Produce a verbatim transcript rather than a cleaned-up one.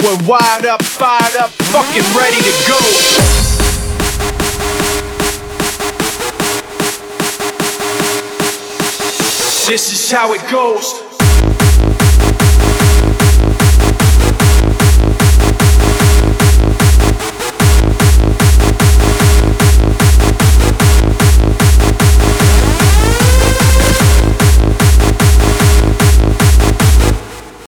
We're wired up, fired up, fucking ready to go. This is how it goes.